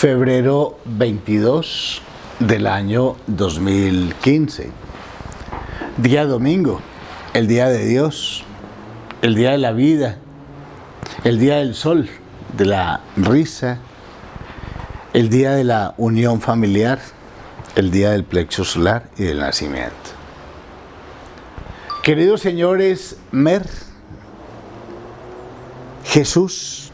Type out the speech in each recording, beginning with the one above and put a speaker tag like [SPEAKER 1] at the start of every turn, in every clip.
[SPEAKER 1] Febrero 22 del año 2015. Día domingo, el día de Dios, el día de la vida, el día del sol, de la risa, el día de la unión familiar, el día del plexo solar y del nacimiento. Queridos señores, Mer, Jesús,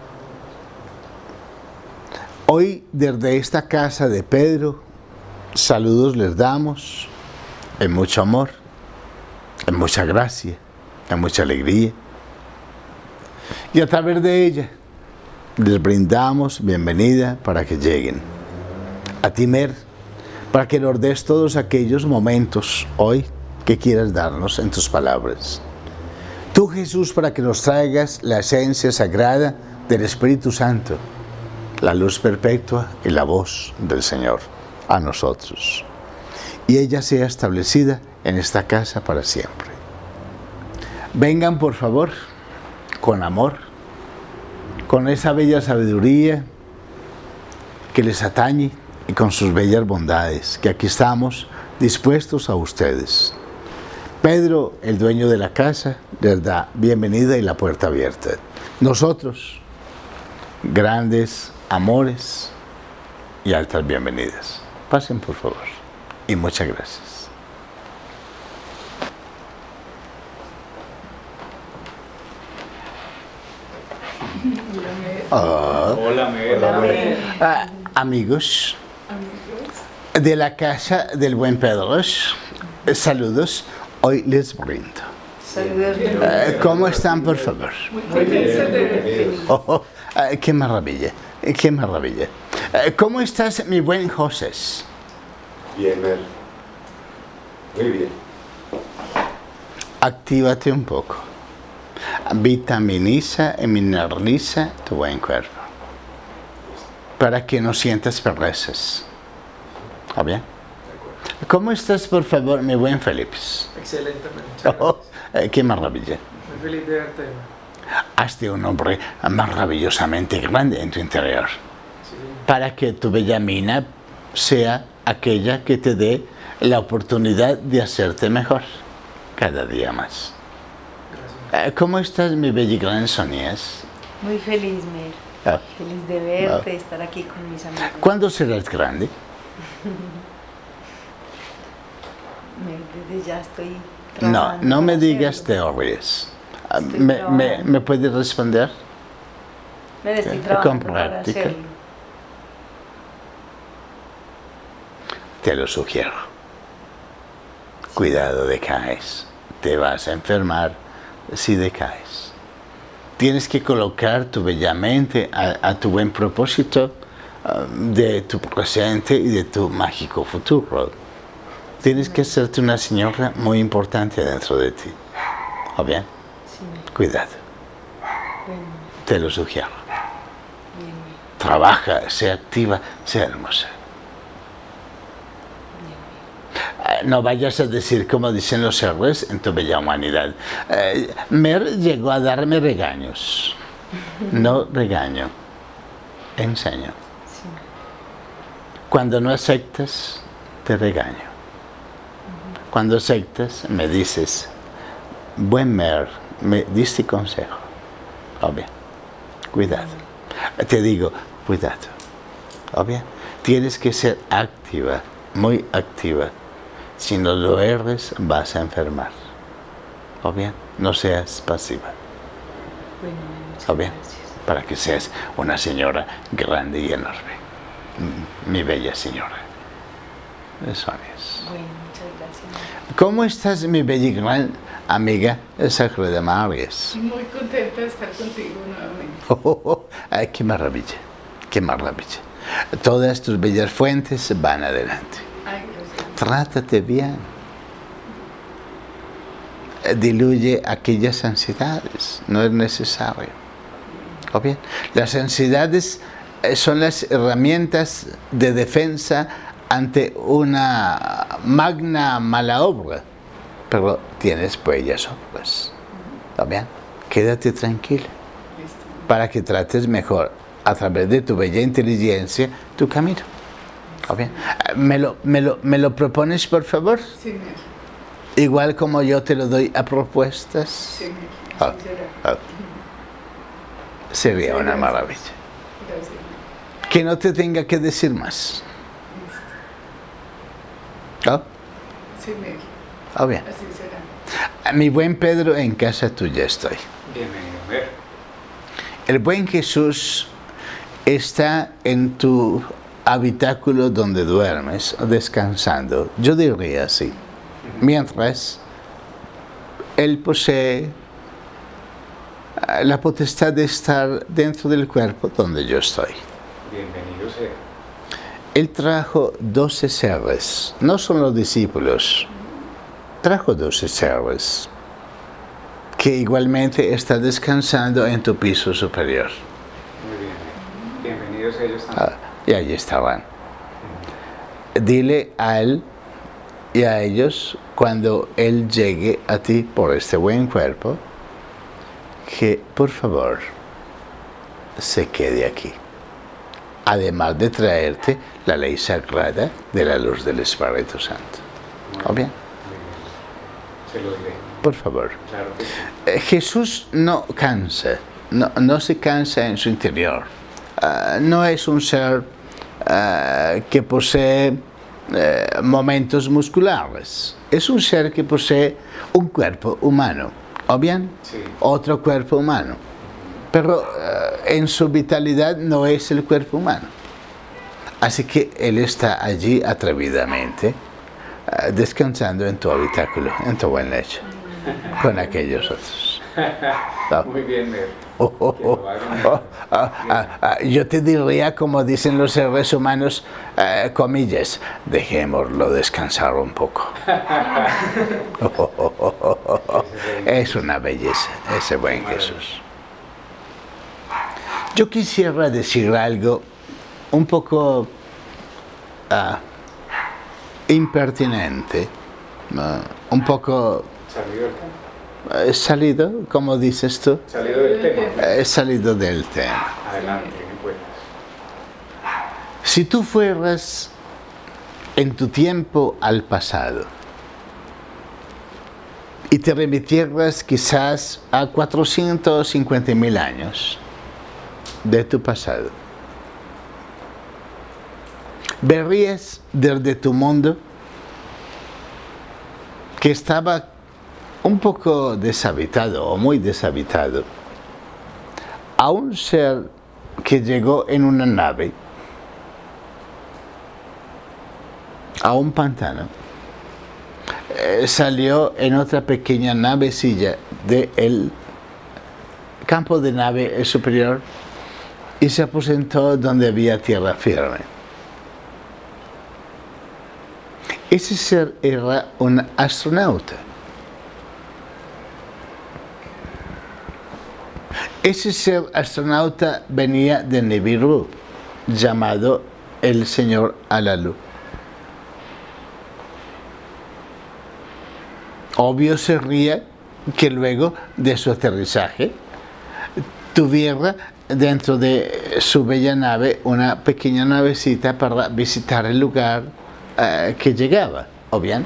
[SPEAKER 1] hoy desde esta casa de Pedro, saludos les damos en mucho amor, en mucha gracia, en mucha alegría. Y a través de ella les brindamos bienvenida para que lleguen. A ti, Mer, para que nos des todos aquellos momentos hoy que quieras darnos en tus palabras. Tú, Jesús, para que nos traigas la esencia sagrada del Espíritu Santo, la luz perpetua y la voz del Señor a nosotros. Y ella sea establecida en esta casa para siempre. Vengan, por favor, con amor, con esa bella sabiduría que les atañe y con sus bellas bondades, que aquí estamos dispuestos a ustedes. Pedro, el dueño de la casa, les da bienvenida y la puerta abierta. Nosotros, grandes amores y altas bienvenidas. Pasen, por favor, y muchas gracias.
[SPEAKER 2] Hola, Mer.
[SPEAKER 1] Amigos de la casa del buen Pedro, saludos. Hoy les brindo. ¿Cómo están, por favor?
[SPEAKER 2] Muy bien.
[SPEAKER 1] Qué maravilla, qué maravilla. ¿Cómo estás, mi buen José?
[SPEAKER 3] Bien, Mer. Muy bien.
[SPEAKER 1] Actívate un poco. Vitaminiza y mineraliza tu buen cuerpo para que no sientas perezas. ¿Está bien? ¿Cómo estás, por favor, mi buen Felipe?
[SPEAKER 2] Excelentemente.
[SPEAKER 1] Qué maravilla.
[SPEAKER 2] Muy feliz de verte.
[SPEAKER 1] Hazte un hombre maravillosamente grande en tu interior,
[SPEAKER 2] Sí.
[SPEAKER 1] para que tu bella mina sea aquella que te dé la oportunidad de hacerte mejor cada día más.
[SPEAKER 2] Gracias.
[SPEAKER 1] ¿Cómo estás, mi bella y gran Sonías?
[SPEAKER 4] Muy feliz, Mer. Feliz de verte, de estar aquí con mis amigos.
[SPEAKER 1] ¿Cuándo serás grande?
[SPEAKER 4] Mer, desde ya estoy
[SPEAKER 1] No,
[SPEAKER 4] trabajando
[SPEAKER 1] no me
[SPEAKER 4] para
[SPEAKER 1] digas
[SPEAKER 4] hacerlo.
[SPEAKER 1] teorías.
[SPEAKER 4] Estoy
[SPEAKER 1] ¿Me
[SPEAKER 4] trabajando.
[SPEAKER 1] puedes responder?
[SPEAKER 4] Mer, estoy
[SPEAKER 1] con
[SPEAKER 4] trabajando para
[SPEAKER 1] práctica.
[SPEAKER 4] hacerlo.
[SPEAKER 1] Te lo sugiero. Cuidado, decaes. Te vas a enfermar si decaes. Tienes que colocar tu bella mente a tu buen propósito de tu presente y de tu mágico futuro. Tienes que hacerte una señora muy importante dentro de ti. ¿O bien?
[SPEAKER 4] Sí, Mer.
[SPEAKER 1] Cuidado.
[SPEAKER 4] Bueno,
[SPEAKER 1] Te lo sugiero.
[SPEAKER 4] bien, Mer.
[SPEAKER 1] Trabaja, sea activa, sea hermosa. No vayas a decir como dicen los héroes en tu bella humanidad. Mer llegó a darme regaños. No regaño, enseño.
[SPEAKER 4] Sí, Mer.
[SPEAKER 1] Cuando no aceptas, te regaño. Cuando aceptas, me dices, buen Mer, me diste consejo. Obvio, cuidado. Te digo, cuidado. Obvio, tienes que ser activa, muy activa. Si no lo eres, vas a enfermar. Obvio, no seas pasiva.
[SPEAKER 4] Bueno, Mer, muchas
[SPEAKER 1] Obvio,
[SPEAKER 4] gracias.
[SPEAKER 1] para que seas una señora grande y enorme. Mi bella señora. Eso es.
[SPEAKER 4] Bueno, muchas gracias, Mer.
[SPEAKER 1] ¿Cómo estás, mi bella y gran amiga Sagrada Marias?
[SPEAKER 5] Muy contenta de estar contigo nuevamente.
[SPEAKER 1] Ay, qué maravilla, qué maravilla. Todas tus bellas fuentes van adelante.
[SPEAKER 5] Ay, gracias.
[SPEAKER 1] Trátate bien. Diluye aquellas ansiedades, no es necesario. ¿O bien? Las ansiedades son las herramientas de defensa ante una magna mala obra, pero tienes bellas obras. ¿Está bien? Quédate tranquila
[SPEAKER 5] Listo.
[SPEAKER 1] para que trates mejor a través de tu bella inteligencia, tu camino. ¿Está bien? ¿Me lo propones, por favor?
[SPEAKER 5] Sí, Mer.
[SPEAKER 1] Igual como yo te lo doy a propuestas.
[SPEAKER 5] Sí, Mer.
[SPEAKER 1] Ah,
[SPEAKER 5] Así será.
[SPEAKER 1] ah. Sería
[SPEAKER 5] Sí,
[SPEAKER 1] una
[SPEAKER 5] gracias.
[SPEAKER 1] maravilla.
[SPEAKER 5] Gracias, Mer.
[SPEAKER 1] Que no te tenga que decir más. ¿Ah?
[SPEAKER 5] Sí, Mer.
[SPEAKER 1] Ah, bien.
[SPEAKER 5] Así será.
[SPEAKER 1] Mi buen Pedro, en casa tuya estoy.
[SPEAKER 2] Bienvenido, Mer.
[SPEAKER 1] El buen Jesús está en tu habitáculo donde duermes, descansando. Yo diría así. Mientras Él posee la potestad de estar dentro del cuerpo donde yo estoy.
[SPEAKER 2] Bienvenido sea.
[SPEAKER 1] Él trajo 12 seres, no son los discípulos, trajo 12 seres que igualmente está descansando en tu piso superior.
[SPEAKER 2] Muy bien, Mer. Bienvenidos ellos también.
[SPEAKER 1] Y allí estaban. Dile a Él y a ellos, cuando Él llegue a ti por este buen cuerpo, que por favor se quede aquí. Además de traerte la ley sagrada de la luz del Espíritu Santo. ¿O bien?
[SPEAKER 2] Muy bien. Se lo diré.
[SPEAKER 1] Por favor.
[SPEAKER 2] Claro que sí.
[SPEAKER 1] Jesús no cansa, no se cansa en su interior. No es un ser que posee momentos musculares. Es un ser que posee un cuerpo humano, ¿o bien?
[SPEAKER 2] Sí.
[SPEAKER 1] Otro cuerpo humano. Pero en su vitalidad no es el cuerpo humano. Así que Él está allí atrevidamente, descansando en tu habitáculo, en tu buen lecho, con aquellos otros. ¿No?
[SPEAKER 2] Muy bien, Mer.
[SPEAKER 1] Que lo hagan. Yo te diría, como dicen los seres humanos, comillas, dejémoslo descansar un poco. Es una belleza, ese buen Jesús. Yo quisiera decir algo un poco impertinente, un poco
[SPEAKER 2] ¿Salido del tema?
[SPEAKER 1] salido, como dices tú.
[SPEAKER 2] ¿Salido del tema?
[SPEAKER 1] Salido del tema.
[SPEAKER 2] Adelante, ¿qué puedes?
[SPEAKER 1] Si tú fueras en tu tiempo al pasado y te remitieras quizás a 450.000 años de tu pasado, verías desde tu mundo que estaba un poco deshabitado o muy deshabitado a un ser que llegó en una nave a un pantano, salió en otra pequeña navecilla del campo de nave superior y se aposentó donde había tierra firme. Ese ser era un astronauta. Ese ser astronauta venía de Nibiru, llamado el Señor Alalu. Obvio sería que luego de su aterrizaje tuviera dentro de su bella nave una pequeña navecita para visitar el lugar que llegaba, ¿o bien?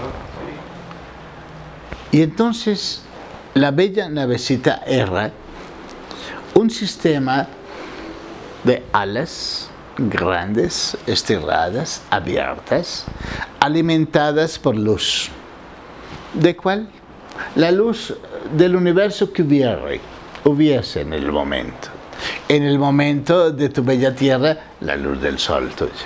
[SPEAKER 1] Y entonces la bella navecita era un sistema de alas grandes, estiradas, abiertas, alimentadas por luz. ¿De cuál? La luz del universo que hubiese en el momento. En el momento de tu bella tierra, la luz del sol tuya.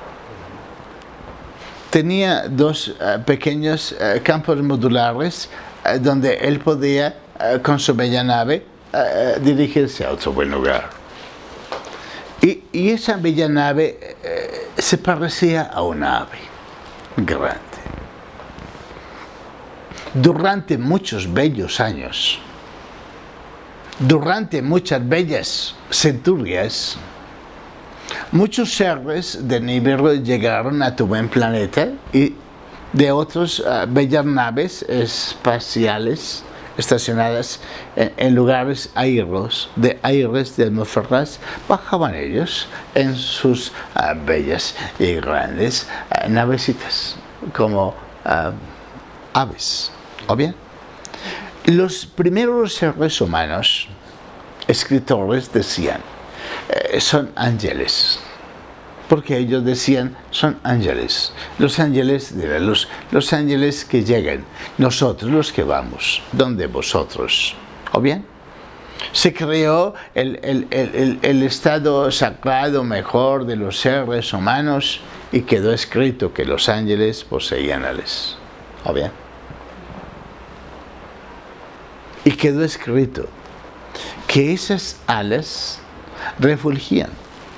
[SPEAKER 1] Tenía dos pequeños campos modulares donde él podía, con su bella nave, dirigirse a otro buen lugar. Y esa bella nave se parecía a una ave grande. Durante muchos bellos años, durante muchas bellas centurias, muchos seres de Nibiru llegaron a tu buen planeta y de otras bellas naves espaciales estacionadas en lugares aires de atmósferas, bajaban ellos en sus bellas y grandes navecitas, como aves. ¿O bien? Los primeros seres humanos, escritores, decían, son ángeles. Porque ellos decían, son ángeles. Los ángeles de la luz, los ángeles que llegan, nosotros los que vamos, donde vosotros. ¿O bien? Se creó el estado sagrado mejor de los seres humanos y quedó escrito que los ángeles poseían alas. ¿O bien? Y quedó escrito que esas alas refulgían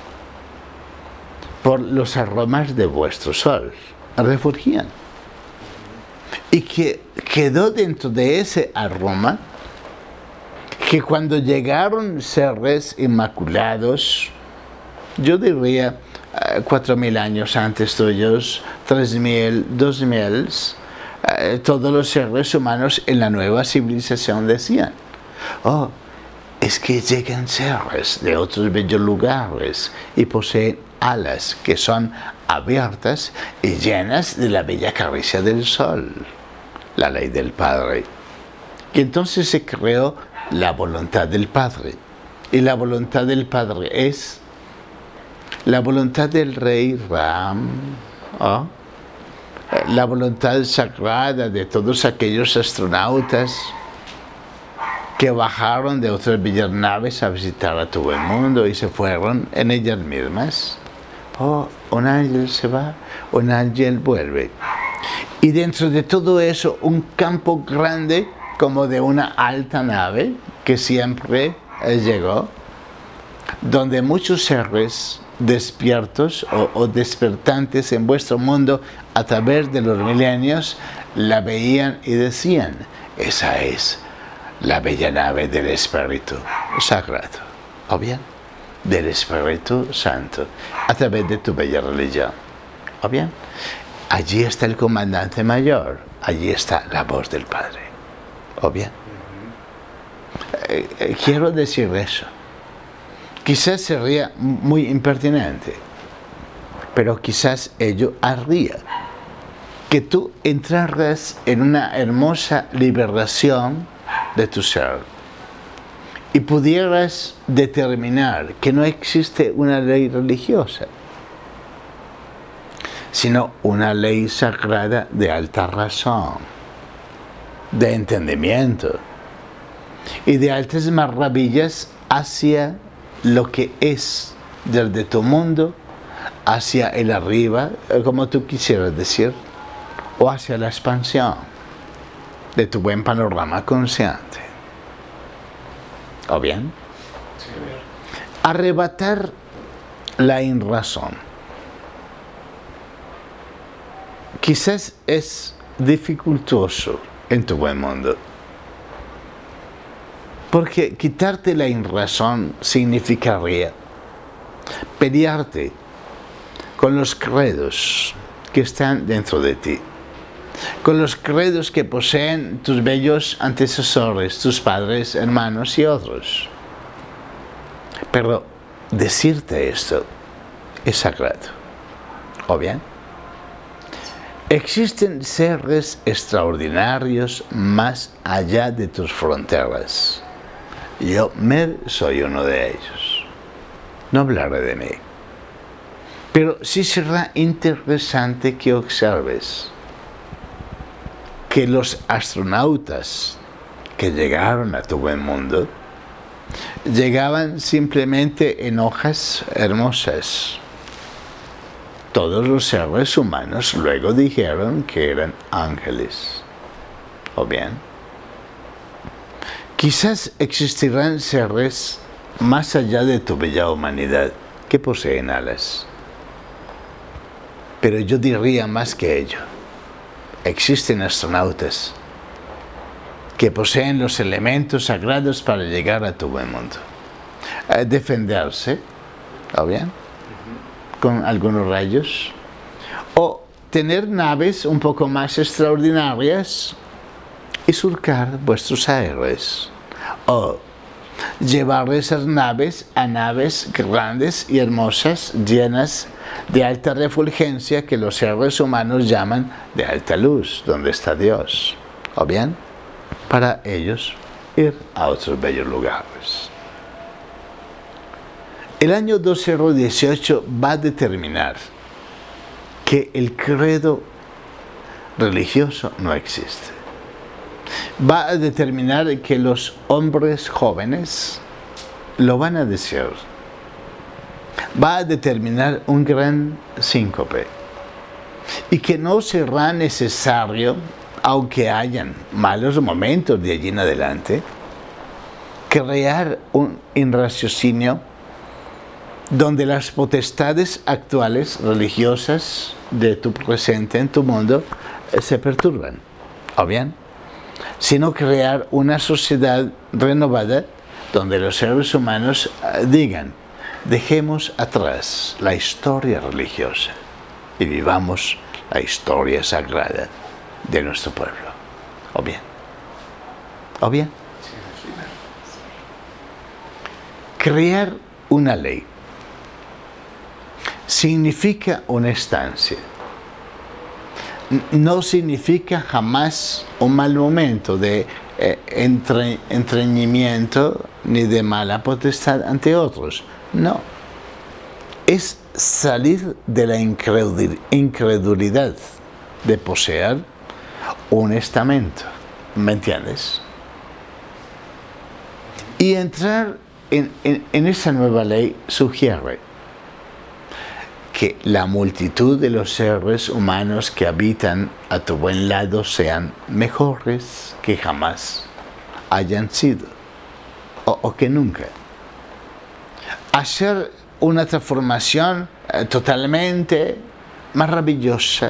[SPEAKER 1] por los aromas de vuestro sol, refulgían. Y que quedó dentro de ese aroma que cuando llegaron seres inmaculados, yo diría 4.000 años antes tuyos, 3.000, 2.000, todos los seres humanos en la nueva civilización decían, oh, es que llegan seres de otros bellos lugares y poseen alas que son abiertas y llenas de la bella caricia del sol, la ley del Padre. Y entonces se creó la voluntad del Padre. Y la voluntad del Padre es la voluntad del rey Ram, ¿oh? La voluntad sagrada de todos aquellos astronautas que bajaron de otras bellas naves a visitar a todo el mundo y se fueron en ellas mismas. Oh, un ángel se va, un ángel vuelve. Y dentro de todo eso, un campo grande como de una alta nave que siempre llegó, donde muchos seres despiertos o despertantes en vuestro mundo a través de los milenios la veían y decían, esa es la bella nave del Espíritu Sagrado, ¿o bien? Del Espíritu Santo, a través de tu bella religión, ¿o bien? Allí está el comandante mayor, allí está la voz del Padre, ¿o bien? Quiero decir eso. Quizás sería muy impertinente, pero quizás ello haría que tú entraras en una hermosa liberación de tu ser y pudieras determinar que no existe una ley religiosa, sino una ley sagrada de alta razón, de entendimiento y de altas maravillas hacia lo que es desde tu mundo hacia el arriba, como tú quisieras decir, o hacia la expansión de tu buen panorama consciente. ¿O bien? Arrebatar la inrazón. Quizás es dificultoso en tu buen mundo. Porque quitarte la inrazón significaría pelearte con los credos que están dentro de ti, con los credos que poseen tus bellos antecesores, tus padres, hermanos y otros. Pero decirte esto es sagrado. ¿O bien? Existen seres extraordinarios más allá de tus fronteras. Yo soy uno de ellos. No hablaré de mí. Pero sí será interesante que observes que los astronautas que llegaron a tu buen mundo llegaban simplemente en hojas hermosas. Todos los seres humanos luego dijeron que eran ángeles. ¿O bien? Quizás existirán seres más allá de tu bella humanidad que poseen alas. Pero yo diría más que ello. Existen astronautas que poseen los elementos sagrados para llegar a tu buen mundo. Defenderse, ¿o bien? Con algunos rayos. O tener naves un poco más extraordinarias y surcar vuestros aires, o llevar esas naves a naves grandes y hermosas, llenas de alta refulgencia, que los seres humanos llaman de alta luz, donde está Dios, o bien para ellos ir a otros bellos lugares. El año 2018 va a determinar que el credo religioso no existe. Va a determinar que los hombres jóvenes lo van a decir. Va a determinar un gran síncope. Y que no será necesario, aunque hayan malos momentos de allí en adelante, crear un raciocinio donde las potestades actuales religiosas de tu presente en tu mundo se perturban, o bien, sino crear una sociedad renovada donde los seres humanos digan: dejemos atrás la historia religiosa y vivamos la historia sagrada de nuestro pueblo, o bien, crear una ley significa una estancia. No significa jamás un mal momento de entreñimiento ni de mala potestad ante otros. No. Es salir de la incredulidad de poseer un estamento. ¿Me entiendes? Y entrar en esa nueva ley sugiere que la multitud de los seres humanos que habitan a tu buen lado sean mejores que jamás hayan sido, o que nunca. Hacer una transformación totalmente maravillosa,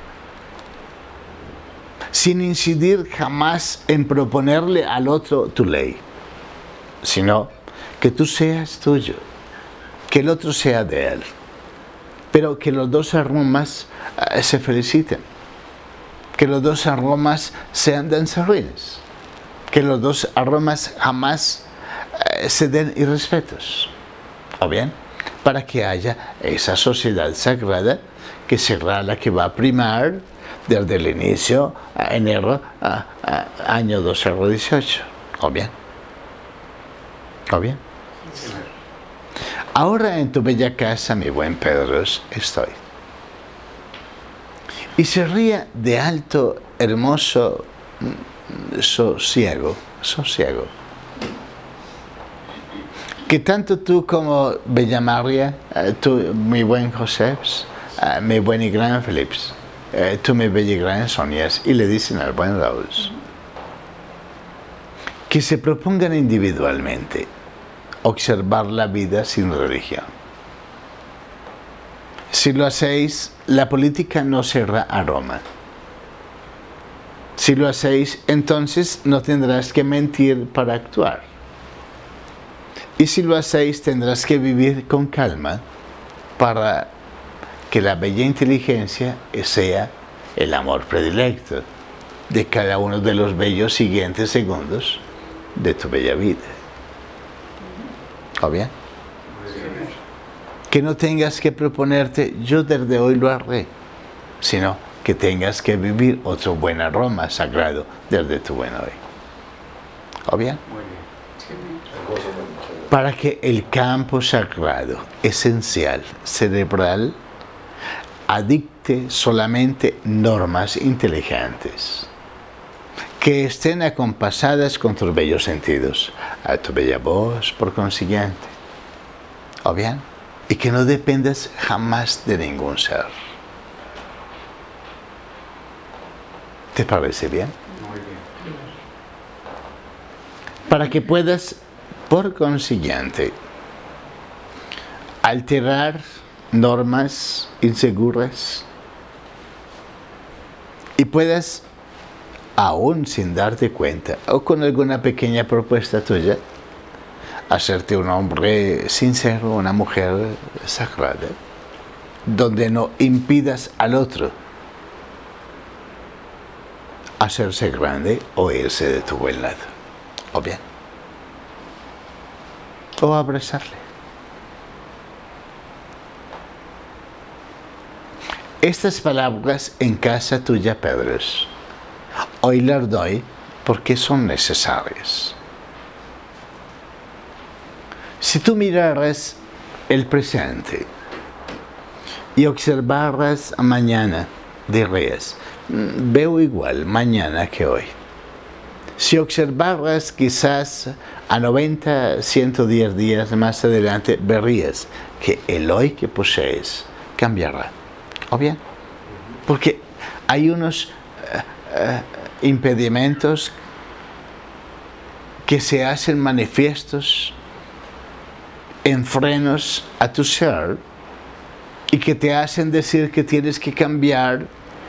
[SPEAKER 1] sin incidir jamás en proponerle al otro tu ley, sino que tú seas tuyo, que el otro sea de él, pero que los dos aromas se feliciten, que los dos aromas sean danzarines, que los dos aromas jamás se den irrespetos, o bien, para que haya esa sociedad sagrada que será la que va a primar desde el inicio, a enero, a año 2018, o bien. Ahora en tu bella casa, mi buen Pedro, estoy. Y sería de alto, hermoso sosiego, que tanto tú como Bella María, tú, mi buen José, mi buen y gran Felips, tú, mi bella y gran Sonias, y le dicen al buen Raúl, que se propongan individualmente observar la vida sin religión. Si lo hacéis, la política no será a Roma. Si lo hacéis, entonces no tendrás que mentir para actuar. Y si lo hacéis, tendrás que vivir con calma para que la bella inteligencia sea el amor predilecto de cada uno de los bellos siguientes segundos de tu bella vida. ¿O bien? Que no tengas que proponerte, yo desde hoy lo haré, sino que tengas que vivir otro buen aroma sagrado desde tu buen hoy. ¿O bien? Para que el campo sagrado, esencial, cerebral, adicte solamente normas inteligentes, que estén acompasadas con tus bellos sentidos, a tu bella voz, por consiguiente. ¿O bien? Y que no dependas jamás de ningún ser. ¿Te parece bien?
[SPEAKER 2] Muy bien.
[SPEAKER 1] Para que puedas, por consiguiente, alterar normas inseguras y puedas, aún sin darte cuenta, o con alguna pequeña propuesta tuya, hacerte un hombre sincero, una mujer sagrada, donde no impidas al otro hacerse grande o irse de tu buen lado. O bien. O abrazarle. Estas palabras en casa tuya, Pedro, hoy las doy porque son necesarias. Si tú miraras el presente y observaras mañana, dirías, veo igual mañana que hoy. Si observaras quizás a 90, 110 días más adelante, verías que el hoy que posees cambiará. ¿O bien? Porque hay unos impedimentos que se hacen manifiestos en frenos a tu ser y que te hacen decir que tienes que cambiar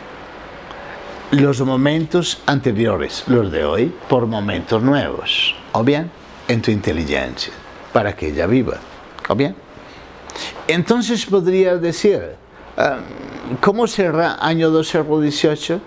[SPEAKER 1] los momentos anteriores, los de hoy, por momentos nuevos, o bien, en tu inteligencia, para que ella viva, o bien. Entonces podrías decir, ¿cómo será año 2018?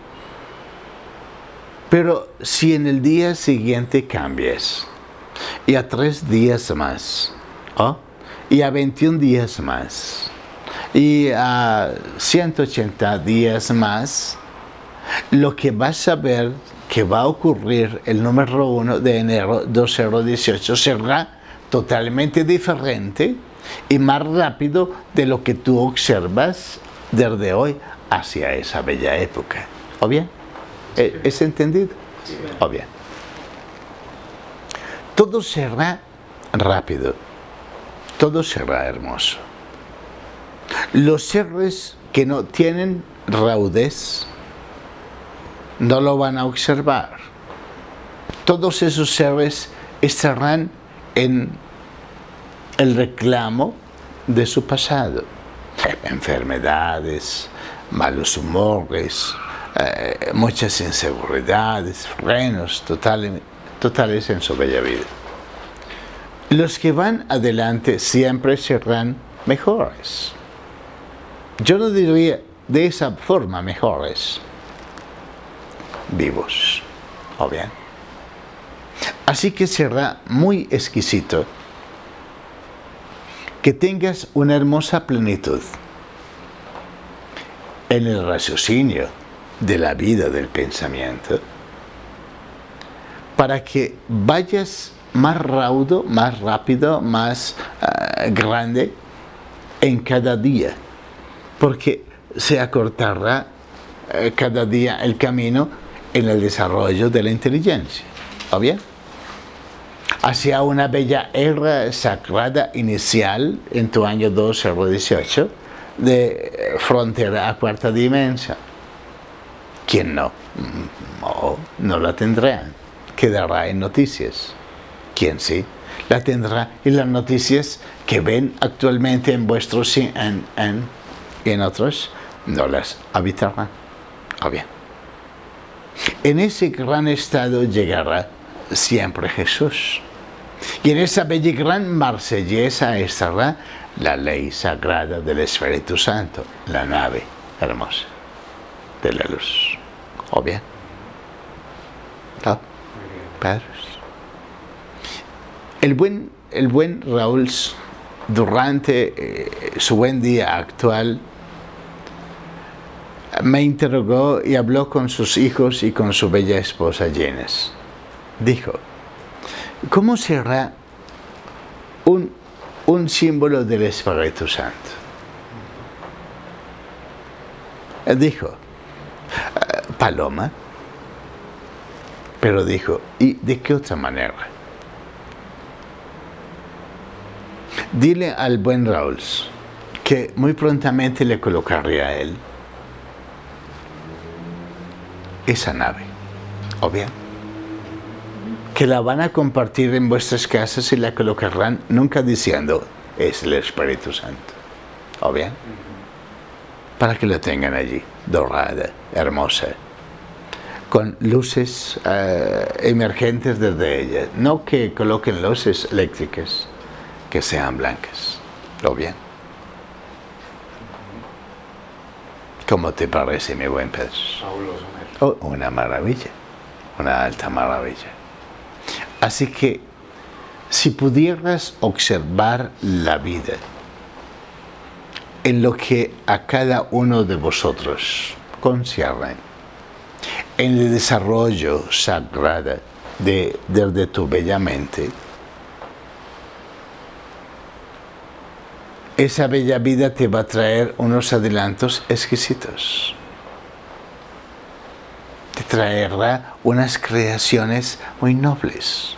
[SPEAKER 1] Pero si en el día siguiente cambias, y a 3 días más, ¿oh? Y a 21 días más, y a 180 días más, lo que vas a ver que va a ocurrir el número 1 de enero 2018 será totalmente diferente y más rápido de lo que tú observas desde hoy hacia esa bella época. ¿O bien? ¿Es entendido? ¿O bien? Todo será rápido, todo será hermoso. Los seres que no tienen raudez no lo van a observar. Todos esos seres estarán en el reclamo de su pasado. Enfermedades, malos humores, muchas inseguridades, frenos totales en su bella vida. Los que van adelante siempre serán mejores. Yo no diría de esa forma mejores, vivos, ¿o bien? Así que será muy exquisito que tengas una hermosa plenitud en el raciocinio de la vida del pensamiento, para que vayas más raudo, más rápido, más grande en cada día, porque se acortará cada día el camino en el desarrollo de la inteligencia, ¿o bien? Hacia una bella era sagrada inicial en tu año 2018 de frontera a 4ª dimensión. ¿Quién no? No la tendrá, quedará en noticias. ¿Quién sí? La tendrá en las noticias que ven actualmente en vuestros y en otros, no las habitarán. ¿O bien? En ese gran estado llegará siempre Jesús. Y en esa bella y gran marsellesa estará la ley sagrada del Espíritu Santo, la nave hermosa de la luz. ¿O bien? ¿No? Padres. El buen Raúl, durante su buen día actual, me interrogó y habló con sus hijos y con su bella esposa Jenes. Dijo, ¿cómo será un símbolo del Espíritu Santo? Dijo, paloma. Pero dijo, ¿y de qué otra manera? Dile al buen Raúl que muy prontamente le colocaré a él esa nave, ¿o bien? Que la van a compartir en vuestras casas y la colocarán nunca diciendo, es el Espíritu Santo, ¿o bien? Para que la tengan allí, dorada, hermosa, con luces emergentes desde ella, no que coloquen luces eléctricas, que sean blancas, ¿o bien? ¿Cómo te parece, mi buen Pedro?
[SPEAKER 2] Fabuloso, Mer.
[SPEAKER 1] Oh, una maravilla, una alta maravilla. Así que, si pudieras observar la vida en lo que a cada uno de vosotros concierne, en el desarrollo sagrado desde tu bella mente, esa bella vida te va a traer unos adelantos exquisitos. Te traerá unas creaciones muy nobles.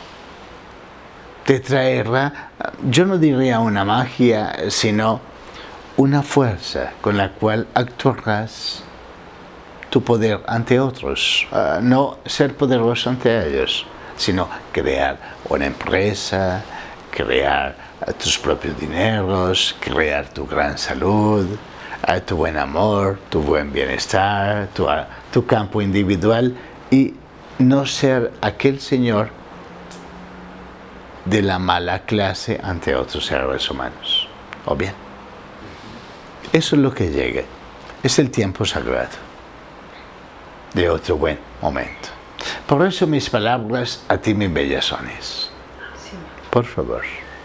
[SPEAKER 1] Te traerá, yo no diría una magia, sino una fuerza con la cual actuarás tu poder ante otros. No ser poderoso ante ellos, sino crear una empresa, crear tus propios dineros, crear tu gran salud, tu buen amor, tu buen bienestar, tu campo individual, y no ser aquel señor de la mala clase ante otros seres humanos. ¿O bien? Eso es lo que llega. Es el tiempo sagrado de otro buen momento. Por eso mis palabras a ti, mi bellazones.
[SPEAKER 4] Sí.
[SPEAKER 1] Por favor.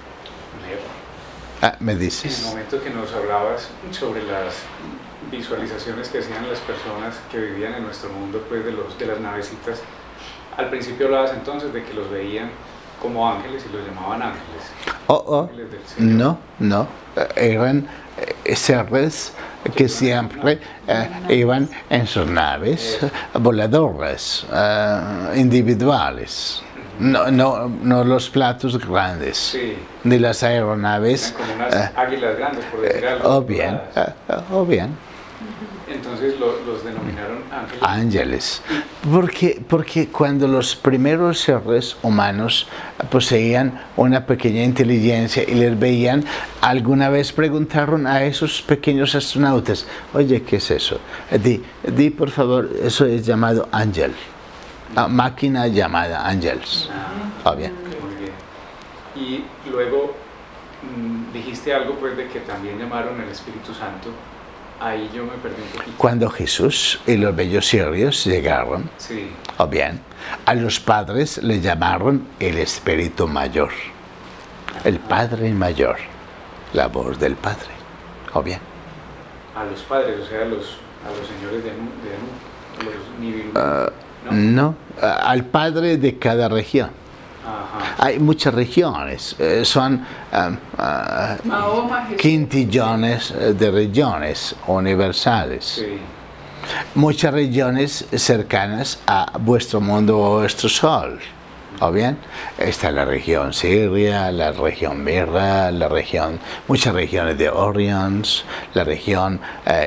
[SPEAKER 2] Mer,
[SPEAKER 1] Me
[SPEAKER 2] en el
[SPEAKER 1] dices.
[SPEAKER 2] momento que nos hablabas sobre las visualizaciones que hacían las personas que vivían en nuestro mundo, pues de las navecitas, al principio hablabas entonces de que los veían como ángeles y los llamaban ángeles. Ángeles del Señor.
[SPEAKER 1] No. Eran seres que siempre iban en sus naves voladoras, individuales. No los platos grandes,
[SPEAKER 2] Sí.
[SPEAKER 1] ni las aeronaves.
[SPEAKER 2] Eran como unas águilas grandes, por decir algo.
[SPEAKER 1] O bien,
[SPEAKER 2] Entonces los denominaron ángeles.
[SPEAKER 1] ángeles. Porque cuando los primeros seres humanos poseían una pequeña inteligencia y les veían, alguna vez preguntaron a esos pequeños astronautas: oye, ¿qué es eso? Di por favor, eso es llamado ángel. Máquina llamada ángeles. Bien.
[SPEAKER 2] Muy bien. Y luego dijiste algo pues de que también llamaron el Espíritu Santo. Ahí yo me perdí un poquito.
[SPEAKER 1] Cuando Jesús y los bellos sirios llegaron,
[SPEAKER 2] Sí.
[SPEAKER 1] o bien, a los padres le llamaron el Espíritu Mayor, el Padre Mayor, la voz del Padre, o bien.
[SPEAKER 2] A los padres, o sea, a los señores de Anu, los Nibiru.
[SPEAKER 1] No, al Padre de cada región.
[SPEAKER 2] Ajá.
[SPEAKER 1] Hay muchas regiones, son
[SPEAKER 5] Mahoma, Jesús.
[SPEAKER 1] quintillones de regiones universales.
[SPEAKER 2] Sí.
[SPEAKER 1] Muchas regiones cercanas a vuestro mundo o vuestro sol. ¿O bien? Está la región Siria, la región Mirra, muchas regiones de Orions, la región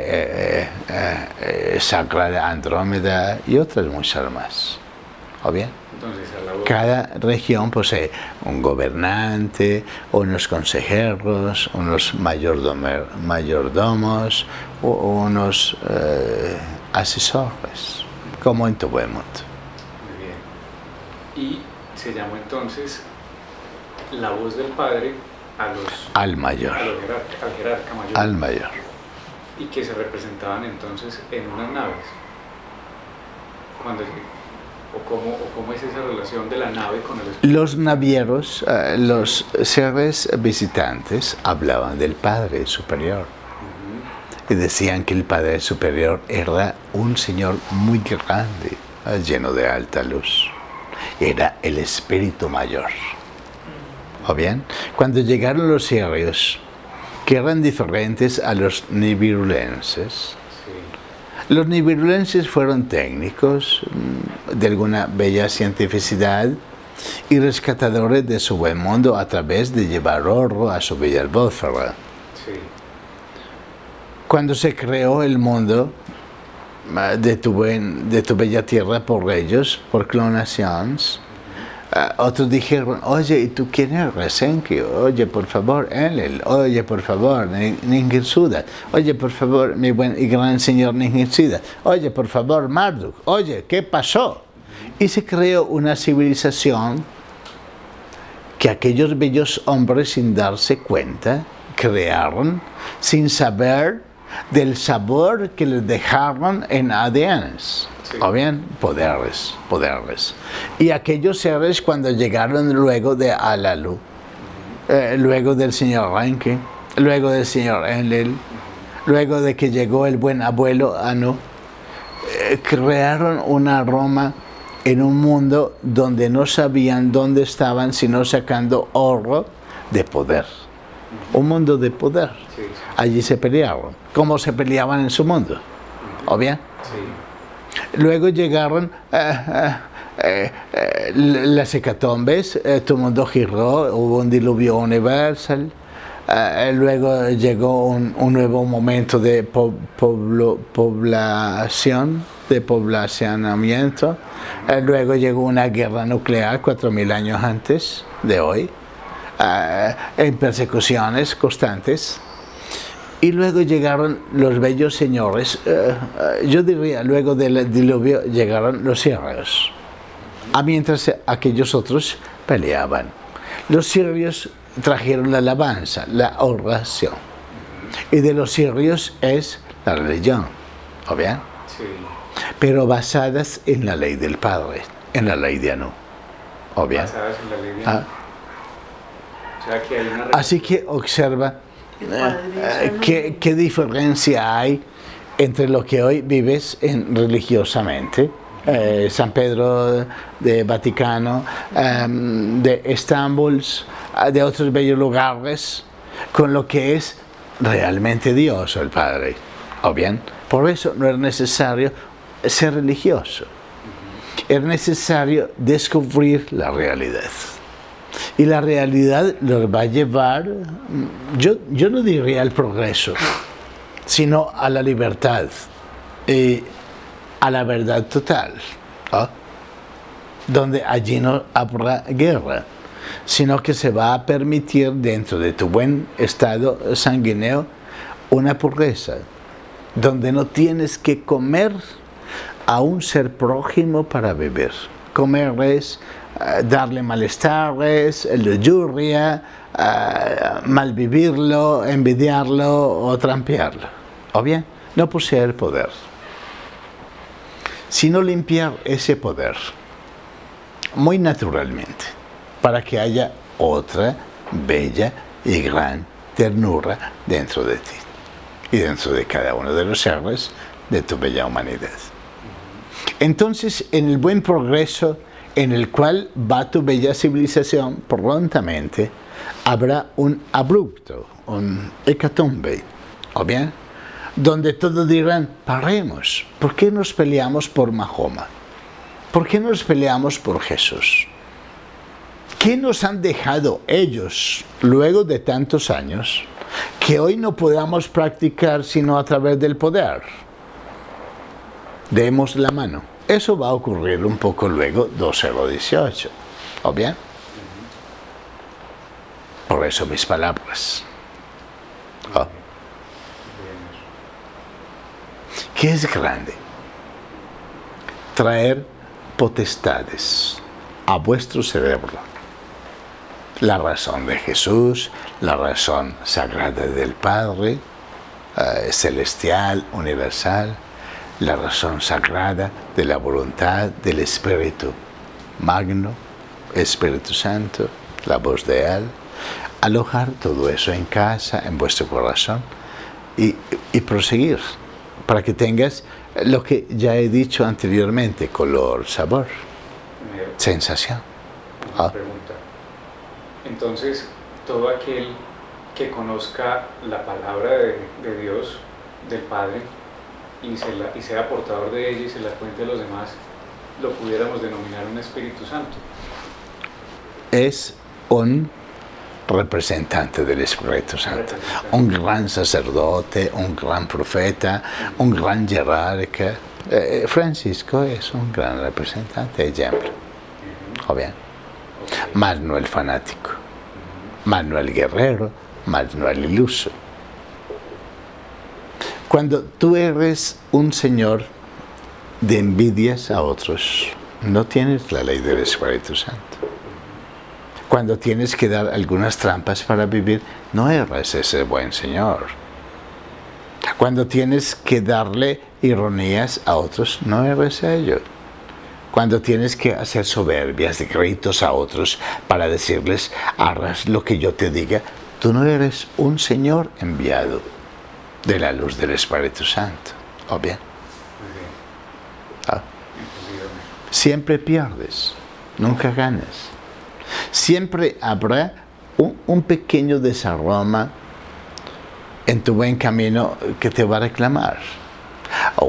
[SPEAKER 1] Sagrada Andrómeda y otras muchas más. ¿O bien?
[SPEAKER 2] Entonces, a la voz.
[SPEAKER 1] Cada región posee un gobernante, unos consejeros, unos mayordomos, o unos asesores, como en todo el mundo.
[SPEAKER 2] Muy bien. Y se llamó entonces la voz del Padre
[SPEAKER 1] Al mayor,
[SPEAKER 2] al jerarca mayor.
[SPEAKER 1] al mayor.
[SPEAKER 2] Y que se representaban entonces en unas naves. Cuando ¿cómo es esa relación de la nave con el Espíritu?
[SPEAKER 1] Los navieros, los seres visitantes, hablaban del Padre Superior. Y decían que el Padre Superior era un Señor muy grande, lleno de alta luz. Era el Espíritu Mayor. ¿O bien? Cuando llegaron los sirios, que eran diferentes a los nibirulenses,
[SPEAKER 2] Sí.
[SPEAKER 1] los nibirulenses fueron técnicos, de alguna bella cientificidad, y rescatadores de su buen mundo a través de llevar oro a su bella atmósfera.
[SPEAKER 2] Sí.
[SPEAKER 1] Cuando se creó el mundo de tu bella tierra por ellos, por clonaciones, otros dijeron: oye, ¿y tú quién eres? Enki? Oye, por favor, Enlil. Oye, por favor, Ningersuda. Oye, por favor, mi buen y gran señor Ningersuda. Oye, por favor, Marduk. Oye, ¿qué pasó? Y se creó una civilización que aquellos bellos hombres, sin darse cuenta, crearon sin saber del sabor que les dejaron en ADNs.
[SPEAKER 2] Sí.
[SPEAKER 1] ¿O bien? Poderes. Y aquellos seres cuando llegaron luego de Alalu, luego del señor Rankin, luego del señor Enlil, luego de que llegó el buen abuelo Anu, crearon un aroma en un mundo donde no sabían dónde estaban, sino sacando oro de poder. Un mundo de poder.
[SPEAKER 2] Sí.
[SPEAKER 1] Allí se pelearon, como se peleaban en su mundo. ¿O bien?
[SPEAKER 2] Sí.
[SPEAKER 1] Luego llegaron las hecatombes, todo el mundo giró, hubo un diluvio universal. Luego llegó un nuevo momento de población, de poblacionamiento. Luego llegó una guerra nuclear 4.000 años antes de hoy, en persecuciones constantes. Y luego llegaron los bellos señores, yo diría, luego del diluvio llegaron los sirios, mientras aquellos otros peleaban. Los sirios trajeron la alabanza, la oración. Y de los sirios es la religión, ¿o bien?
[SPEAKER 2] Sí.
[SPEAKER 1] Pero basadas en la ley del Padre, en la ley de Anu, ¿o bien?
[SPEAKER 2] Basadas en la ley de Anu. O sea que hay una
[SPEAKER 1] Así que observa qué diferencia hay entre lo que hoy vives religiosamente, San Pedro de Vaticano, de Estambul, de otros bellos lugares, con lo que es realmente Dios el Padre. ¿O bien? Por eso no es necesario ser religioso, es necesario descubrir la realidad. Y la realidad los va a llevar, yo no diría al progreso, sino a la libertad y a la verdad total, ¿no? Donde allí no habrá guerra, sino que se va a permitir dentro de tu buen estado sanguíneo una pureza, donde no tienes que comer a un ser prójimo para vivir. Comer es darle malestares, lujuria, malvivirlo, envidiarlo o trampearlo. ¿O bien? No poseer poder, sino limpiar ese poder muy naturalmente, para que haya otra bella y gran ternura dentro de ti y dentro de cada uno de los seres de tu bella humanidad. Entonces, en el buen progreso en el cual va tu bella civilización, prontamente habrá un abrupto, un hecatombe, ¿o bien? Donde todos dirán, paremos, ¿por qué nos peleamos por Mahoma? ¿Por qué nos peleamos por Jesús? ¿Qué nos han dejado ellos luego de tantos años que hoy no podamos practicar sino a través del poder? Demos la mano. Eso va a ocurrir un poco luego 2018, ¿o bien? Por eso mis palabras. ¿Oh? ¿Qué es grande? Traer potestades a vuestro cerebro. La razón de Jesús, la razón sagrada del Padre, celestial, universal, la razón sagrada de la voluntad del Espíritu Magno, Espíritu Santo, la voz de Él, alojar todo eso en casa, en vuestro corazón y proseguir para que tengas lo que ya he dicho anteriormente, color, sabor, sensación.
[SPEAKER 2] Una pregunta. Entonces, todo aquel que conozca la palabra de Dios, del Padre, y sea portador de ella y se la cuente a los demás, lo pudiéramos denominar un Espíritu Santo.
[SPEAKER 1] Es un representante del Espíritu Santo, un gran sacerdote, un gran profeta, un gran jerarca. Francisco es un gran representante, ejemplo. ¿O bien? Más no el fanático, más no el guerrero, más no el iluso. Cuando tú eres un señor de envidias a otros, no tienes la ley del Espíritu Santo. Cuando tienes que dar algunas trampas para vivir, no eres ese buen señor. Cuando tienes que darle ironías a otros, no eres ello. Cuando tienes que hacer soberbias de gritos a otros para decirles, harás lo que yo te diga, tú no eres un Señor enviado de la luz del Espíritu Santo. ¿O bien?
[SPEAKER 2] Muy bien.
[SPEAKER 1] ¿Ah?
[SPEAKER 2] Entendido.
[SPEAKER 1] Siempre pierdes, nunca ganas. Siempre habrá un pequeño desarrollo en tu buen camino que te va a reclamar. O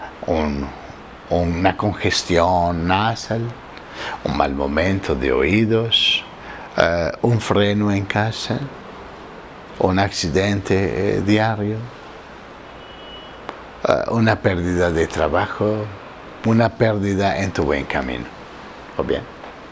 [SPEAKER 1] una congestión nasal, un mal momento de oídos, un freno en casa, un accidente diario, una pérdida de trabajo, una pérdida en tu buen camino. ¿O bien?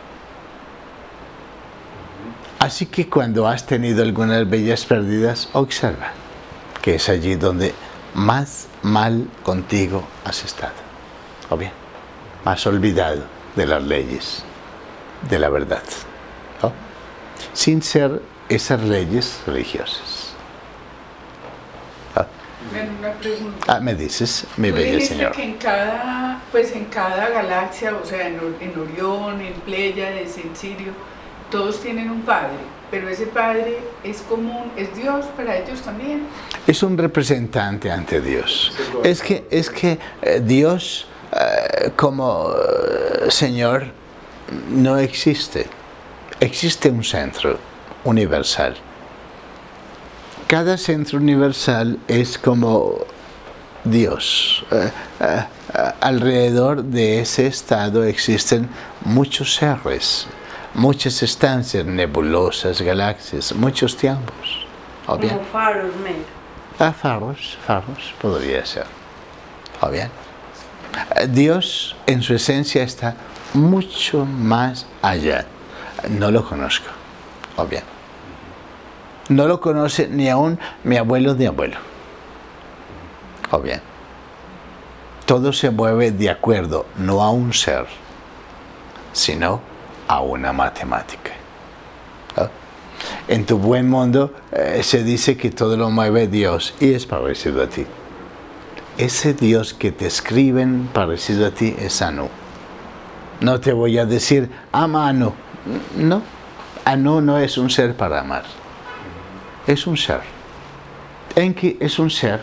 [SPEAKER 1] Así que cuando has tenido algunas bellas pérdidas, observa que es allí donde más mal contigo has estado. ¿O bien? Más olvidado de las leyes, de la verdad. ¿No? Sin ser esas leyes religiosas. ¿No?
[SPEAKER 5] Bueno, una pregunta.
[SPEAKER 1] Me dices, mi
[SPEAKER 5] Tú
[SPEAKER 1] bella
[SPEAKER 5] dijiste
[SPEAKER 1] señora.
[SPEAKER 5] que en cada galaxia, o sea, en Orión, en Pléyades, en Sirio, todos tienen un padre, pero ese padre es común, es Dios para ellos también.
[SPEAKER 1] Es un representante ante Dios. Es que Dios como Señor no existe. Existe un centro universal. Cada centro universal es como Dios. Alrededor de ese estado existen muchos seres, muchas estancias nebulosas, galaxias, muchos tiempos. ¿O bien?
[SPEAKER 4] Como faros, Mer.
[SPEAKER 1] Faros, podría ser. ¿O bien? Dios en su esencia está mucho más allá. No lo conozco. ¿O bien? No lo conoce ni aún mi abuelo de abuelo. ¿O bien? Todo se mueve de acuerdo no a un ser, sino a una matemática. ¿No? En tu buen mundo se dice que todo lo mueve Dios y es parecido a ti. Ese Dios que te escriben parecido a ti es Anu. No te voy a decir, ama a Anu. No, Anu no es un ser para amar. Es un ser. Enki es un ser.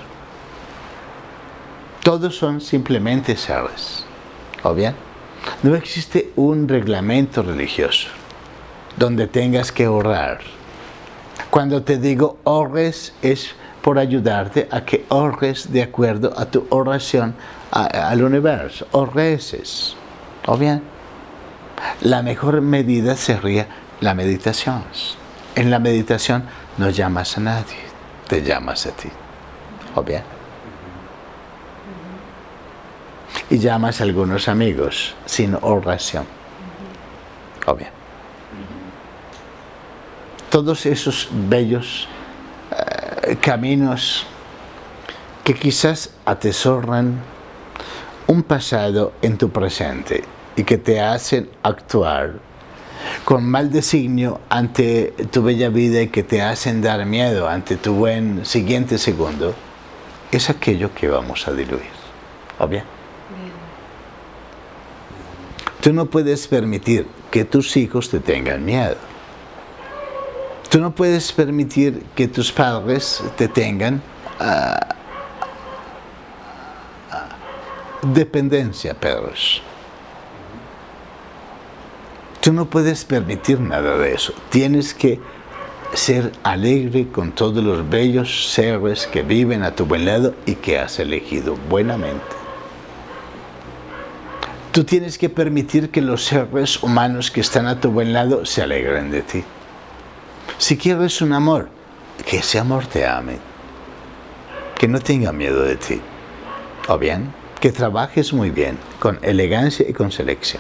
[SPEAKER 1] Todos son simplemente seres. ¿O bien? No existe un reglamento religioso donde tengas que orar. Cuando te digo ores es por ayudarte a que ores de acuerdo a tu oración al universo. Oreces. ¿O bien? La mejor medida sería la meditación. En la meditación no llamas a nadie, te llamas a ti. ¿O bien? Y llamas a algunos amigos sin oración. ¿O bien? Todos esos bellos caminos que quizás atesoran un pasado en tu presente y que te hacen actuar con mal designio ante tu bella vida y que te hacen dar miedo ante tu buen siguiente segundo, es aquello que vamos a diluir. ¿O bien? Tú no puedes permitir que tus hijos te tengan miedo. Tú no puedes permitir que tus padres te tengan dependencia, perros. Tú no puedes permitir nada de eso. Tienes que ser alegre con todos los bellos seres que viven a tu buen lado y que has elegido buenamente. Tú tienes que permitir que los seres humanos que están a tu buen lado se alegren de ti. Si quieres un amor, que ese amor te ame. Que no tenga miedo de ti. O bien, que trabajes muy bien, con elegancia y con selección.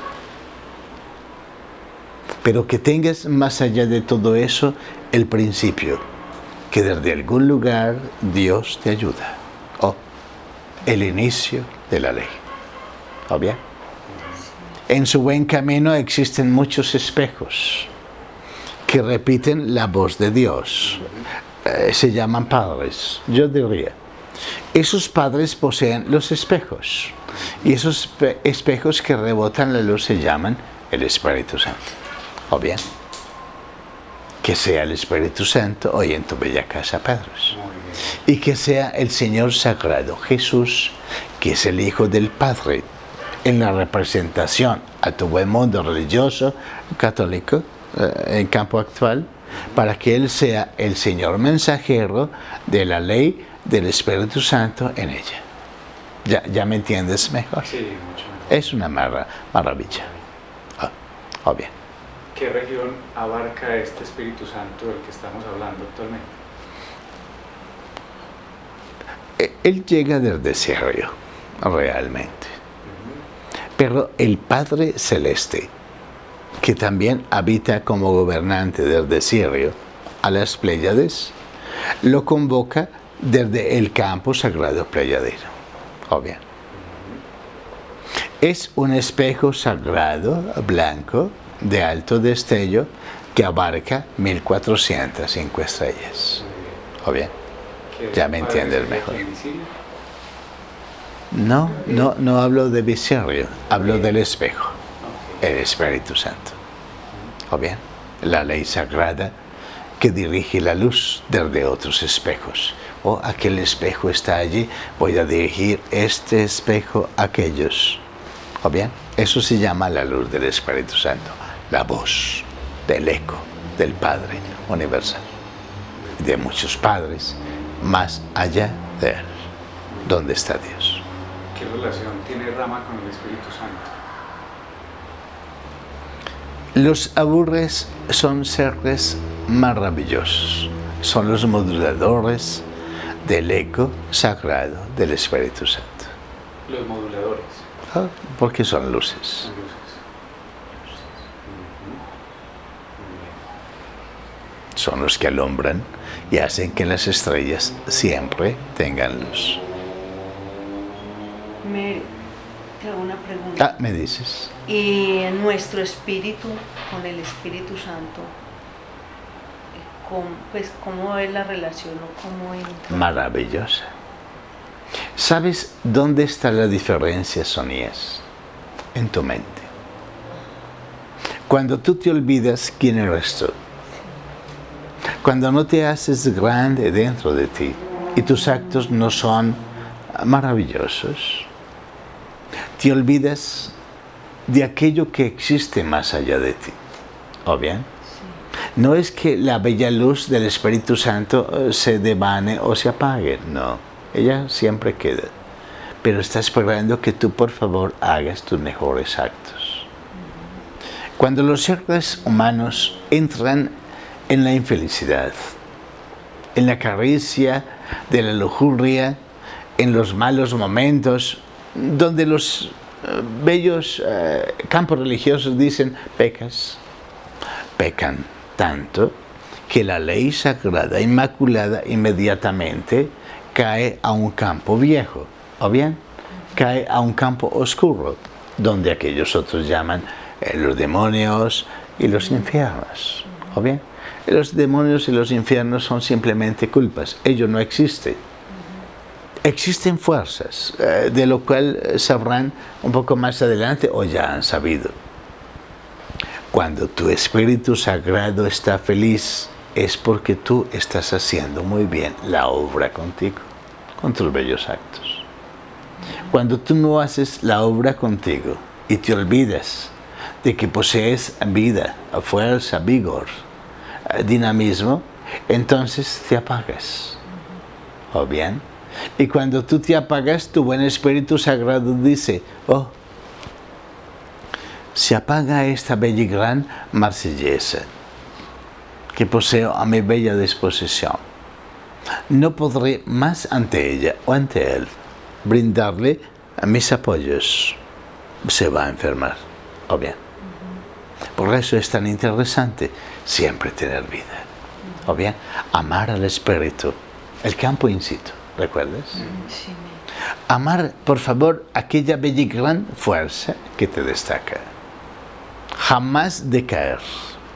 [SPEAKER 1] Pero que tengas más allá de todo eso el principio, que desde algún lugar Dios te ayuda. O el inicio de la ley. ¿O bien? En su buen camino existen muchos espejos que repiten la voz de Dios. Se llaman padres. Yo diría, Esos padres poseen los espejos. Y esos espejos que rebotan la luz se llaman el Espíritu Santo. ¿O bien? Que sea el Espíritu Santo hoy en tu bella casa, Pedros. Y que sea el Señor Sagrado, Jesús, que es el Hijo del Padre, en la representación a tu buen mundo religioso, católico, en campo actual, para que Él sea el Señor mensajero de la ley del Espíritu Santo en ella. ¿Ya me entiendes mejor?
[SPEAKER 2] Sí, mucho mejor.
[SPEAKER 1] Es una maravilla. Oh, bien.
[SPEAKER 2] ¿Qué región abarca este Espíritu Santo del que estamos hablando actualmente?
[SPEAKER 1] Él llega del desierto, realmente. Pero el Padre Celeste, que también habita como gobernante del desierto a las Pléyades, lo convoca desde el campo sagrado pleyadero. ¿O bien? Es un espejo sagrado, blanco, de alto destello, que abarca 1405 estrellas. ¿O bien? Ya me entiendes mejor. No hablo de visión, hablo del espejo, el Espíritu Santo. ¿O bien? La ley sagrada que dirige la luz desde otros espejos. O aquel espejo está allí, voy a dirigir este espejo a aquellos. ¿O bien? Eso se llama la luz del Espíritu Santo, la voz del eco del Padre universal, de muchos padres, más allá de Él. ¿Dónde está Dios?
[SPEAKER 2] ¿Qué relación tiene Rama con el Espíritu Santo?
[SPEAKER 1] Los aburres son seres maravillosos, son los moduladores del eco sagrado del Espíritu Santo.
[SPEAKER 2] Los moduladores.
[SPEAKER 1] Porque son luces. Son los que alumbran y hacen que las estrellas siempre tengan luz.
[SPEAKER 4] Te hago una pregunta.
[SPEAKER 1] Me dices.
[SPEAKER 4] Y en nuestro espíritu, con el Espíritu Santo, ¿cómo es la relación o cómo entra?
[SPEAKER 1] Maravillosa. ¿Sabes dónde está la diferencia, Sonías? En tu mente. Cuando tú te olvidas quién eres tú. Cuando no te haces grande dentro de ti y tus actos no son maravillosos, te olvidas de aquello que existe más allá de ti. ¿O bien? Sí. No es que la bella luz del Espíritu Santo se devane o se apague, no. Ella siempre queda. Pero está esperando que tú, por favor, hagas tus mejores actos. Cuando los seres humanos entran en la infelicidad, en la caricia de la lujuria, en los malos momentos, donde los bellos campos religiosos dicen, pecan tanto que la ley sagrada, inmaculada, inmediatamente cae a un campo viejo, o bien cae a un campo oscuro, donde aquellos otros llaman los demonios y los infiernos, o bien los demonios y los infiernos son simplemente culpas, ellos no existen. Existen fuerzas, de lo cual sabrán un poco más adelante o ya han sabido. Cuando tu Espíritu Sagrado está feliz, es porque tú estás haciendo muy bien la obra contigo, con tus bellos actos. Cuando tú no haces la obra contigo y te olvidas de que posees vida, fuerza, vigor, dinamismo, entonces te apagas. ¿O bien? Y cuando tú te apagas, tu buen Espíritu Sagrado dice, se apaga esta bella y gran marsellesa que poseo a mi bella disposición. No podré más ante ella o ante él brindarle mis apoyos. Se va a enfermar, ¿o bien? Por eso es tan interesante siempre tener vida, ¿o bien? Amar al Espíritu, el campo in situ. ¿Recuerdas?
[SPEAKER 4] Sí.
[SPEAKER 1] Amar, por favor, aquella bella y gran fuerza que te destaca. Jamás decaer,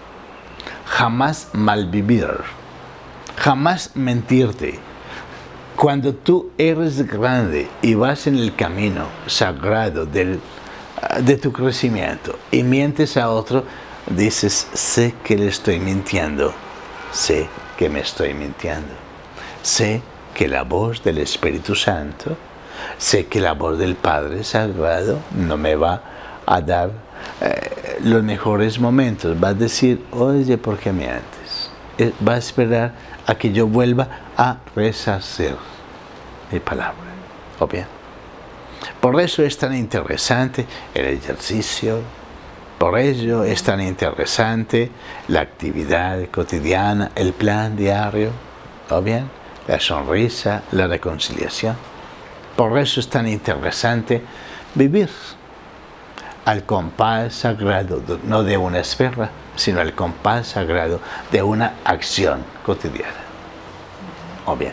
[SPEAKER 1] jamás malvivir, jamás mentirte. cuando tú eres grande y vas en el camino sagrado de tu crecimiento y mientes a otro, dices, sé que le estoy mintiendo, sé que me estoy mintiendo, sé que la voz del Espíritu Santo, sé que la voz del Padre Sagrado no me va a dar los mejores momentos, va a decir, oye, ¿por qué mientes? Va a esperar a que yo vuelva a reshacer mi palabra, ¿o bien? Por eso es tan interesante el ejercicio, por ello es tan interesante la actividad cotidiana, el plan diario, ¿o bien? La sonrisa, la reconciliación. Por eso es tan interesante vivir al compás sagrado, no de una esfera, sino al compás sagrado de una acción cotidiana. ¿O bien?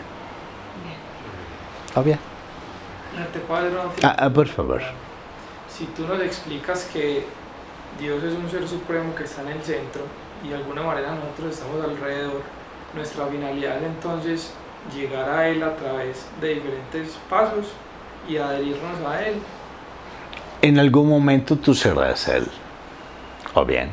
[SPEAKER 1] ¿O bien? Por favor.
[SPEAKER 6] Si tú nos explicas que Dios es un ser supremo que está en el centro y de alguna manera nosotros estamos alrededor, nuestra finalidad es entonces llegar a Él a través de diferentes pasos y adherirnos a Él.
[SPEAKER 1] En algún momento tú serás Él, ¿o bien?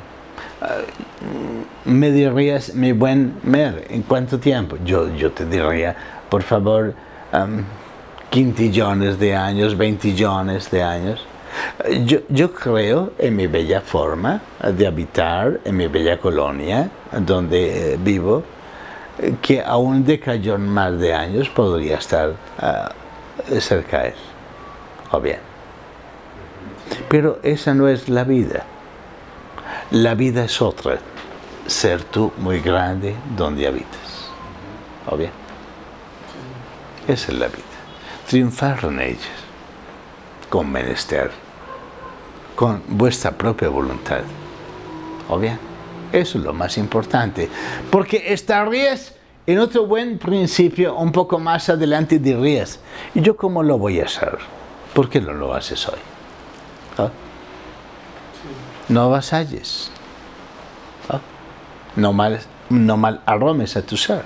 [SPEAKER 1] Me dirías, mi buen Mer, ¿en cuánto tiempo? Yo te diría, por favor, quintillones de años, veintillones de años. Yo creo en mi bella forma de habitar, en mi bella colonia, donde vivo, que a un decallón más de años podría estar cerca de Él, ¿o bien? Pero esa no es la vida. La vida es otra, ser tú muy grande donde habitas, ¿o bien? Esa es la vida. Triunfar en ellas, con menester, con vuestra propia voluntad, ¿o bien? Eso es lo más importante, porque estarías en otro buen principio un poco más adelante dirías, ¿y yo cómo lo voy a hacer? ¿Por qué no lo haces hoy? ¿Ah? No vasalles, ¿ah? no mal arromes a tu ser,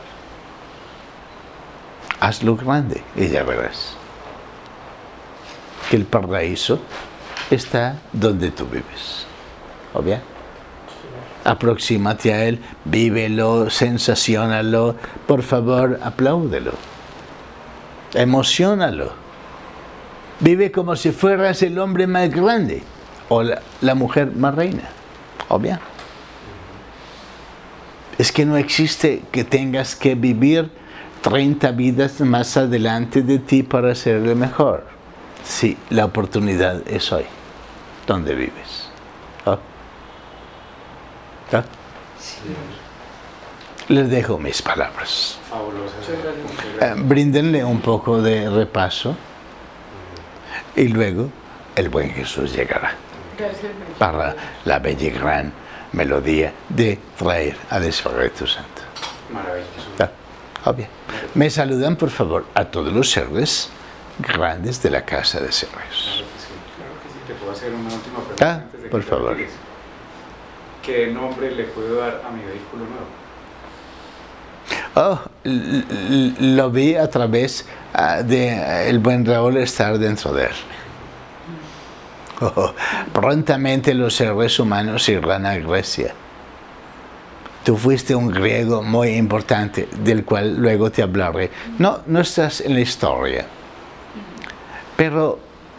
[SPEAKER 1] hazlo grande y ya verás que el paraíso está donde tú vives, ¿o bien? Aproxímate a Él, vívelo, sensaciónalo, por favor, apláudelo, emociónalo, vive como si fueras el hombre más grande o la mujer más reina, ¿o bien? Es que no existe que tengas que vivir 30 vidas más adelante de ti para ser el mejor. Sí, la oportunidad es hoy, donde vives. ¿Oh? ¿Oh?
[SPEAKER 2] Sí.
[SPEAKER 1] Les dejo mis palabras.
[SPEAKER 2] Fabulosas.
[SPEAKER 1] Bríndenle un poco de repaso y luego el buen Jesús llegará para la bella y gran melodía de traer al Espíritu Santo.
[SPEAKER 2] Maravilloso.
[SPEAKER 1] ¿Oh? Bien. Me saludan, por favor, a todos los seres grandes de la casa de Cerros.
[SPEAKER 2] Claro que sí. ¿Te puedo hacer una última pregunta antes de que
[SPEAKER 1] por
[SPEAKER 2] te
[SPEAKER 1] favor.
[SPEAKER 2] retires? ¿Qué nombre le puedo dar a mi vehículo nuevo?
[SPEAKER 1] Lo vi a través de el buen Raúl estar dentro de él. Prontamente los seres humanos irán a Grecia. Tú fuiste un griego muy importante, del cual luego te hablaré. No estás en la historia, pero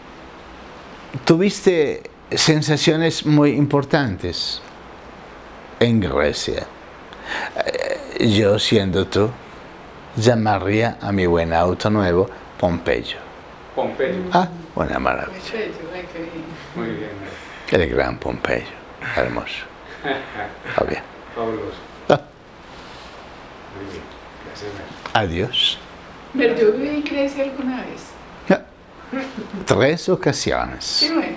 [SPEAKER 1] tuviste sensaciones muy importantes en Grecia. Yo, siendo tú, llamaría a mi buen auto nuevo Pompeyo.
[SPEAKER 2] Pompeyo.
[SPEAKER 1] Ah, una maravilla.
[SPEAKER 2] Muy bien.
[SPEAKER 1] El gran Pompeyo, hermoso. Ah, bien.
[SPEAKER 2] Fabuloso.
[SPEAKER 1] Ah,
[SPEAKER 2] Muy bien. Gracias, Mer.
[SPEAKER 1] adiós.
[SPEAKER 5] Pero yo viví en Grecia alguna vez.
[SPEAKER 1] 3 ocasiones.
[SPEAKER 5] Sí, bueno.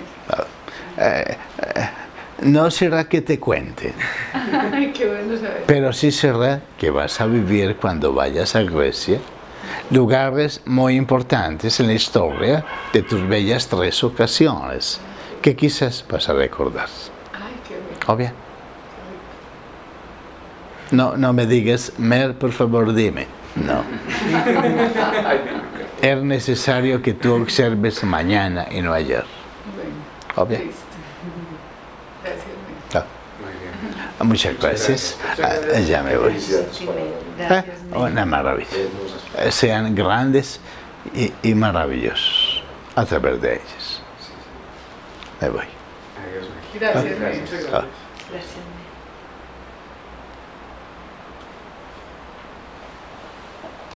[SPEAKER 1] No será que te cuente,
[SPEAKER 5] Ay, qué bueno saber.
[SPEAKER 1] pero sí será que vas a vivir cuando vayas a Grecia lugares muy importantes en la historia de tus bellas 3 ocasiones que quizás vas a recordar.
[SPEAKER 5] Ay, qué bueno.
[SPEAKER 1] ¿O bien? No me digas, Mer, por favor, dime. No.
[SPEAKER 2] Ay,
[SPEAKER 1] Es necesario que tú observes mañana y no ayer.
[SPEAKER 5] Bueno,
[SPEAKER 1] ¿Obvio?
[SPEAKER 5] listo. Gracias, Néstor.
[SPEAKER 1] No.
[SPEAKER 2] muy bien.
[SPEAKER 1] Muchas gracias. Ya me voy.
[SPEAKER 3] Felicidades
[SPEAKER 4] Sí,
[SPEAKER 3] para
[SPEAKER 4] gracias, Néstor.
[SPEAKER 1] Una maravilla. Sean grandes y maravillosos a través de ellos. Me voy.
[SPEAKER 2] Adiós, Mel.
[SPEAKER 5] Gracias,
[SPEAKER 2] Gracias.
[SPEAKER 5] Néstor.
[SPEAKER 6] Muchas gracias.
[SPEAKER 4] Gracias, Néstor.